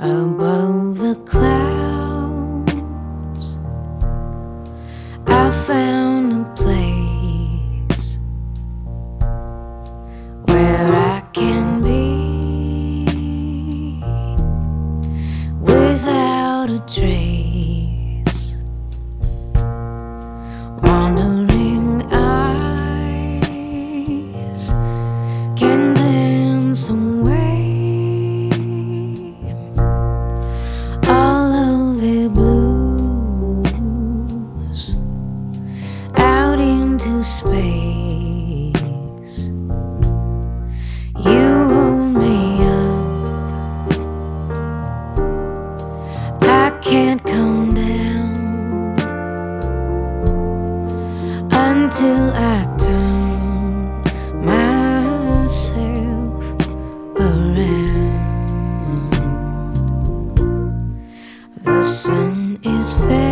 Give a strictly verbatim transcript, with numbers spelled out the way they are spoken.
Above the clouds, I found a place where I can be without a trace. Wandering eyes can dance away all of the blues out into space. You hold me up, I can't come down until I turn myself around. The sun is fading,